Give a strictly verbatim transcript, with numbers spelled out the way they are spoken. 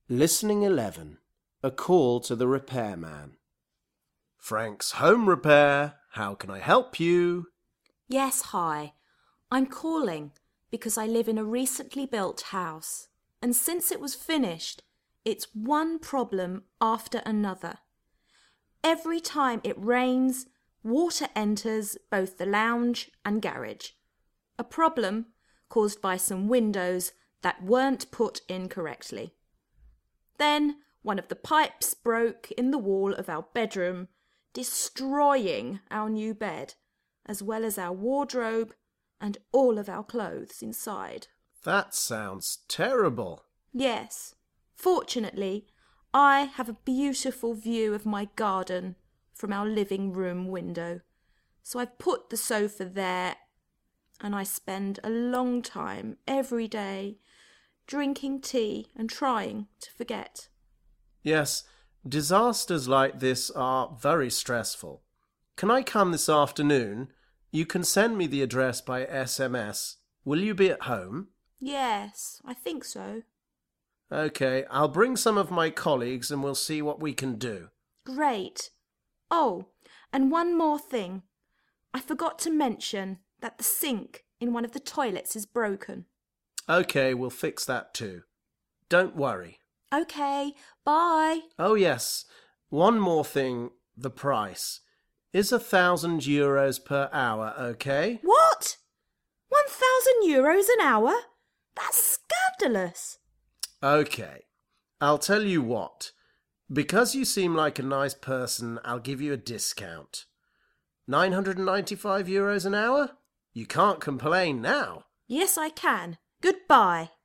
Listening eleven. A call to the repairman. Frank's Home Repair. How can I help you? Yes, hi. I'm calling because I live in a recently built house, and since it was finished, it's one problem after another. Every time it rains, water enters both the lounge and garage. A problem caused by some windows that weren't put in correctly. Then one of the pipes broke in the wall of our bedroom, destroying our new bed, as well as our wardrobe and all of our clothes inside. That sounds terrible. Yes. Fortunately, I have a beautiful view of my garden from our living room window, so I've put the sofa there, and I spend a long time every day drinking tea and trying to forget. Yes, disasters like this are very stressful. Can I come this afternoon? You can send me the address by S M S. Will you be at home? Yes, I think so. Okay, I'll bring some of my colleagues and we'll see what we can do. Great. Oh, and one more thing. I forgot to mention that the sink in one of the toilets is broken. Okay, we'll fix that too. Don't worry. Okay, bye. Oh yes, one more thing, the price. Is a thousand euros per hour okay? What? One thousand euros an hour? That's scandalous. Okay, I'll tell you what. Because you seem like a nice person, I'll give you a discount. nine hundred ninety-five euros an hour? You can't complain now. Yes, I can. Goodbye.